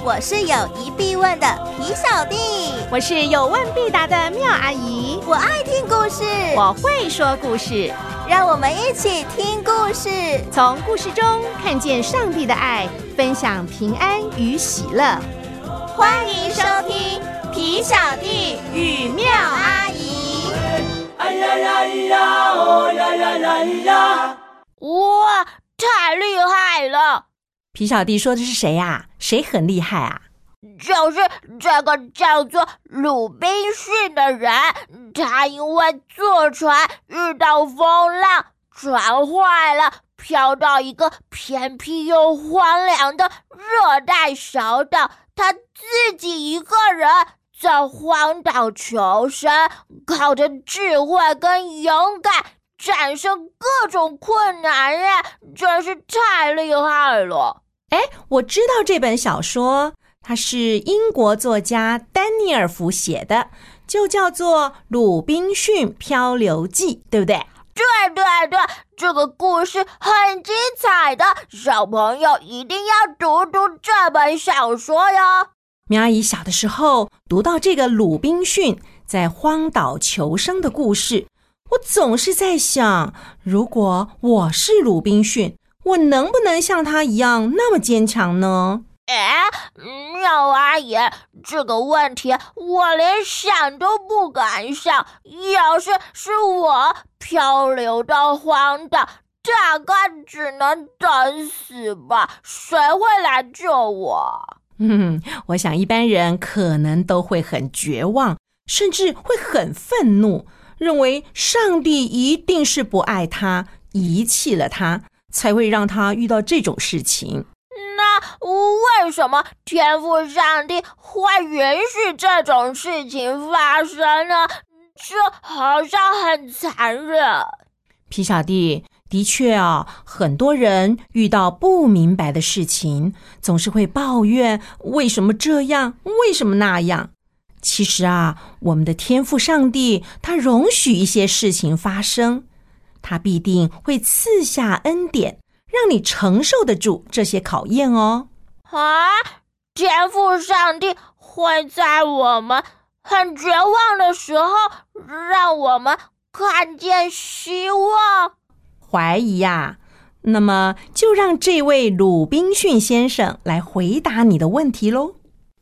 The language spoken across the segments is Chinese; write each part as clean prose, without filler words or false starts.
我是有疑必问的皮小弟， 我是有问必答的妙阿姨， 我爱听故事， 我会说故事， 让我们一起听故事， 从故事中看见上帝的爱，分享平安与喜乐。 欢迎收听皮小弟与妙阿姨。 哎呀呀呀，哦呀呀呀呀！ 哇，太厉害了！ 皮小弟说的是谁呀？谁很厉害啊？ 就是这个叫做鲁滨逊的人，他因为坐船遇到风浪，船坏了，飘到一个偏僻又荒凉的热带小岛，他自己一个人在荒岛求生，靠着智慧跟勇敢战胜各种困难呀，真是太厉害了。 我知道这本小说，它是英国作家丹尼尔福写的，就叫做《鲁滨逊漂流记》，对不对？ 对，这个故事很精彩的，小朋友一定要读读这本小说哟。 苗阿姨小的时候读到这个鲁滨逊在荒岛求生的故事，我总是在想，如果我是鲁滨逊，我能不能像他一样那么坚强呢？ 妙阿姨，这个问题我连想都不敢想。要是我漂流到荒岛，大概只能等死吧，谁会来救我？ 我想一般人可能都会很绝望，甚至会很愤怒，认为上帝一定是不爱他，遗弃了他，才会让他遇到这种事情。 那为什么天父上帝会允许这种事情发生呢？这好像很残忍。 皮小弟，的确很多人遇到不明白的事情，总是会抱怨为什么这样，为什么那样。其实我们的天父上帝，他容许一些事情发生，他必定会赐下恩典，让你承受得住这些考验哦。 天父上帝会在我们很绝望的时候，让我们看见希望。 怀疑呀？那么就让这位鲁滨逊先生来回答你的问题咯。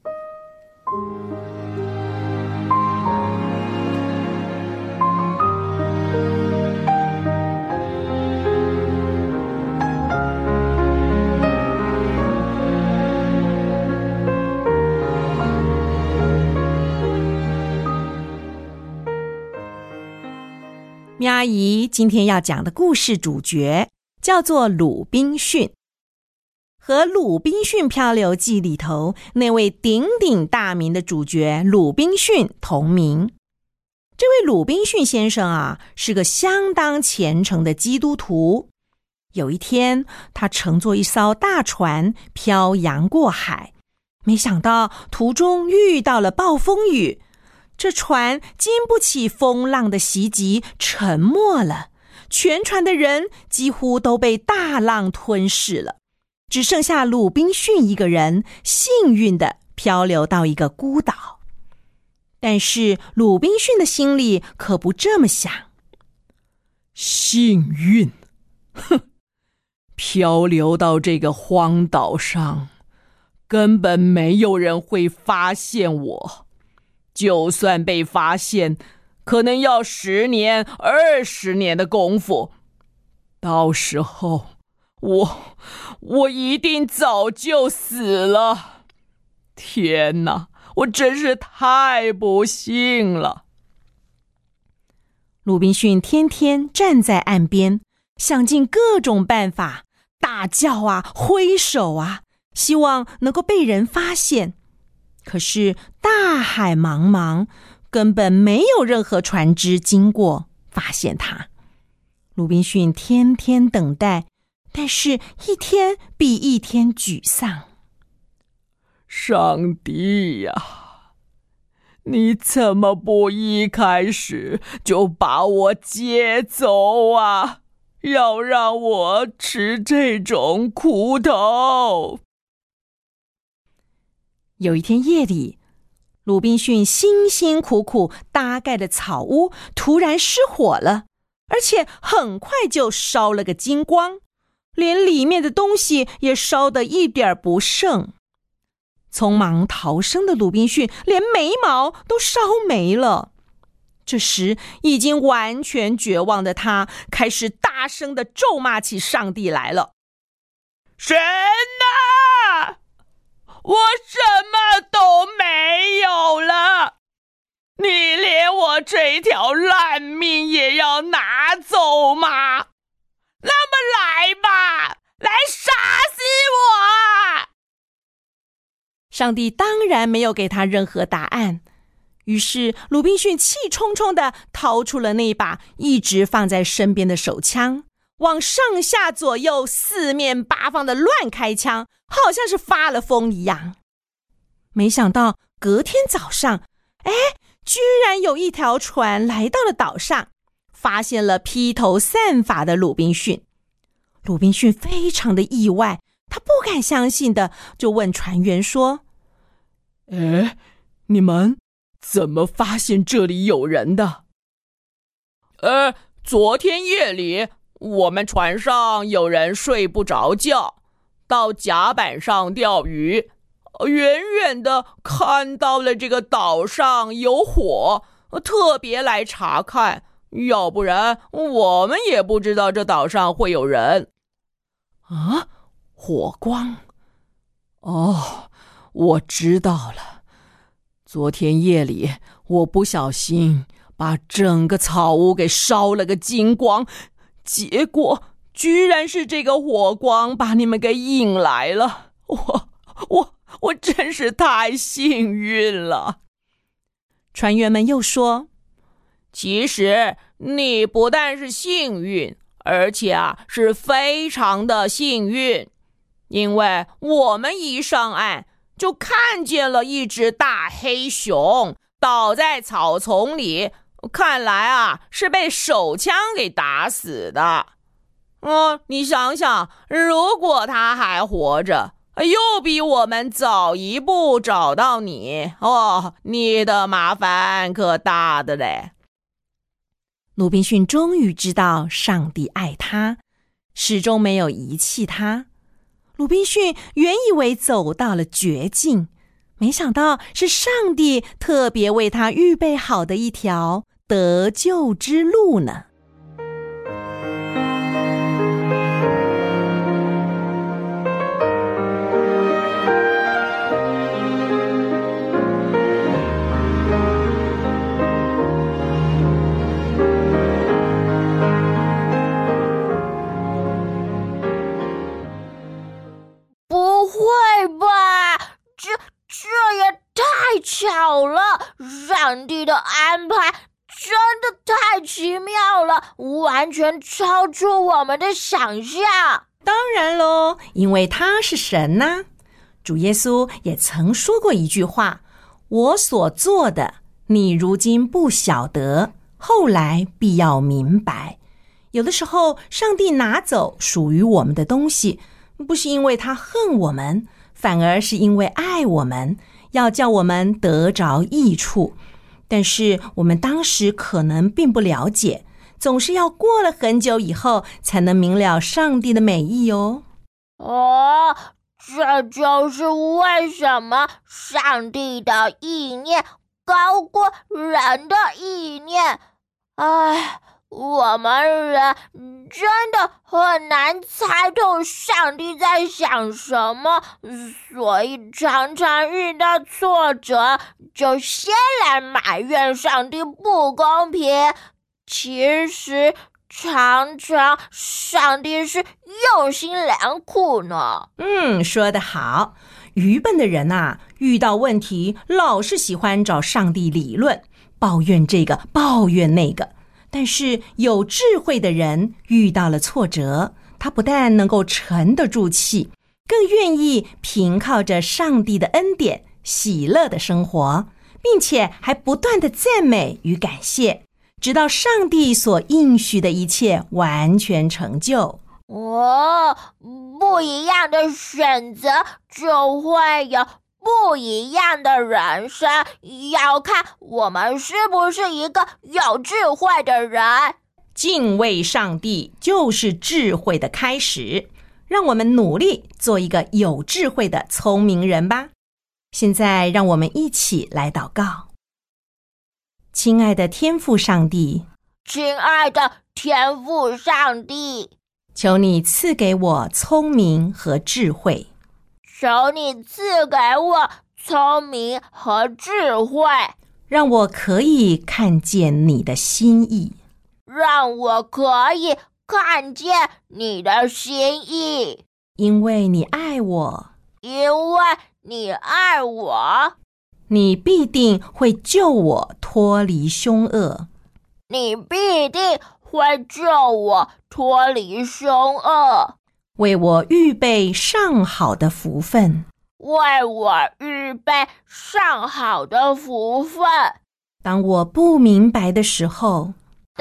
妙阿姨今天要讲的故事主角叫做鲁滨逊，和《鲁滨逊漂流记》里头那位鼎鼎大名的主角鲁滨逊同名。这位鲁滨逊先生是个相当虔诚的基督徒。有一天，他乘坐一艘大船漂洋过海，没想到途中遇到了暴风雨，这船经不起风浪的袭击，沉没了，全船的人几乎都被大浪吞噬了，只剩下鲁滨逊一个人幸运地漂流到一个孤岛。但是鲁滨逊的心里可不这么想。 幸运？漂流到这个荒岛上，根本没有人会发现我。就算被发现，可能要10年、20年的功夫。到时候，我一定早就死了。天哪，我真是太不幸了。 鲁滨逊天天站在岸边，想尽各种办法，大叫挥手希望能够被人发现。可是大海茫茫，根本没有任何船只经过发现他。鲁滨逊天天等待，但是一天比一天沮丧。 上帝呀，你怎么不一开始就把我接走要让我吃这种苦头？ 有一天夜里，鲁滨逊辛辛苦苦搭盖的草屋突然失火了，而且很快就烧了个精光，连里面的东西也烧得一点不剩。匆忙逃生的鲁滨逊连眉毛都烧没了。这时已经完全绝望的他开始大声地咒骂起上帝来了。 神啊，我什么都没有了，你连我这条烂命也要拿走吗？那么来吧，来杀死我！ 上帝当然没有给他任何答案，于是鲁滨逊气冲冲地掏出了那把一直放在身边的手枪，往上下左右四面八方的乱开枪，好像是发了疯一样。没想到隔天早上，居然有一条船来到了岛上，发现了披头散发的鲁滨逊。鲁滨逊非常的意外，他不敢相信的就问船员说： 你们怎么发现这里有人的？昨天夜里我们船上有人睡不着觉，到甲板上钓鱼，远远的看到了这个岛上有火，特别来查看，要不然我们也不知道这岛上会有人。 啊，火光。 哦，我知道了。昨天夜里我不小心把整个草屋给烧了个精光，结果居然是这个火光把你们给引来了。我真是太幸运了。 船员们又说： 其实你不但是幸运，而且是非常的幸运，因为我们一上岸就看见了一只大黑熊倒在草丛里，看来是被手枪给打死的。你想想，如果它还活着，又比我们早一步找到你，你的麻烦可大的嘞。 鲁滨逊终于知道上帝爱他，始终没有遗弃他。鲁滨逊原以为走到了绝境，没想到是上帝特别为他预备好的一条得救之路呢。 巧了，上帝的安排真的太奇妙了，完全超出我们的想象。 当然咯，因为他是神啊。主耶稣也曾说过一句话：我所做的，你如今不晓得，后来必要明白。有的时候，上帝拿走属于我们的东西，不是因为他恨我们，反而是因为爱我们，要叫我们得着益处。但是我们当时可能并不了解，总是要过了很久以后才能明了上帝的美意哦。 这就是为什么上帝的意念高过人的意念。我们人真的很难猜透上帝在想什么，所以常常遇到挫折，就先来埋怨上帝不公平。其实常常上帝是用心良苦呢。 说得好。愚笨的人遇到问题老是喜欢找上帝理论，抱怨这个抱怨那个。但是有智慧的人遇到了挫折，他不但能够沉得住气，更愿意凭靠着上帝的恩典喜乐的生活，并且还不断的赞美与感谢，直到上帝所应许的一切完全成就。 不一样的选择就会有不一样的人生，要看我们是不是一个有智慧的人。 敬畏上帝就是智慧的开始，让我们努力做一个有智慧的聪明人吧。现在让我们一起来祷告。亲爱的天父上帝， 亲爱的天父上帝， 求你赐给我聪明和智慧， 求你赐给我聪明和智慧， 让我可以看见你的心意， 让我可以看见你的心意， 因为你爱我， 因为你爱我， 你必定会救我脱离凶恶， 你必定会救我脱离凶恶， 为我预备上好的福分， 为我预备上好的福分。 当我不明白的时候，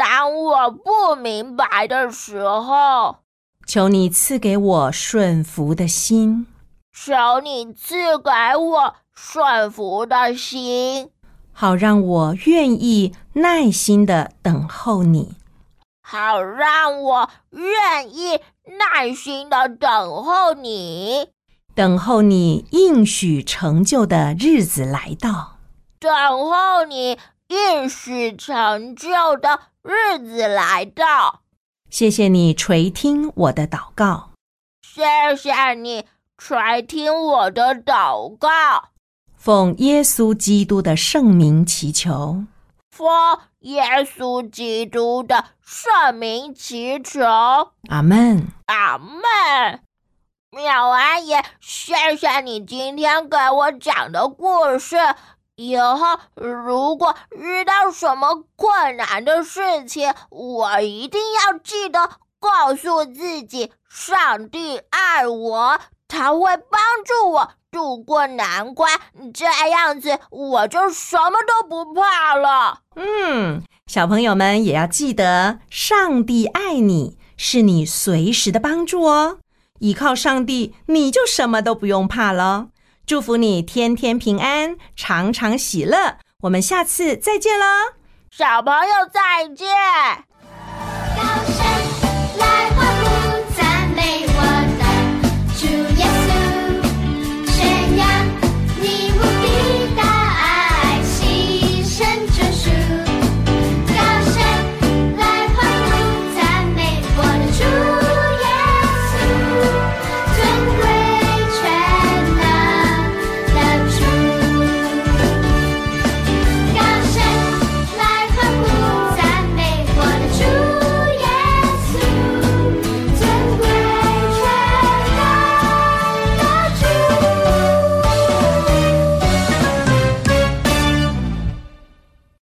求你赐给我顺服的心， 求你赐给我顺服的心， 好让我愿意耐心地等候你， 好让我愿意耐心地等候你， 等候你应许成就的日子来到， 等候你应许成就的日子来到。 谢谢你垂听我的祷告， 谢谢你垂听我的祷告， 奉耶稣基督的圣名祈求， 奉耶稣基督的圣名祈求， 阿们。 阿们。妙阿姨，谢谢你今天给我讲的故事。以后如果遇到什么困难的事情，我一定要记得告诉自己，上帝爱我，他会帮助我度过难关，这样子我就什么都不怕了。 小朋友们也要记得，上帝爱你，是你随时的帮助哦。依靠上帝，你就什么都不用怕了。祝福你天天平安，常常喜乐。我们下次再见了， 小朋友再见。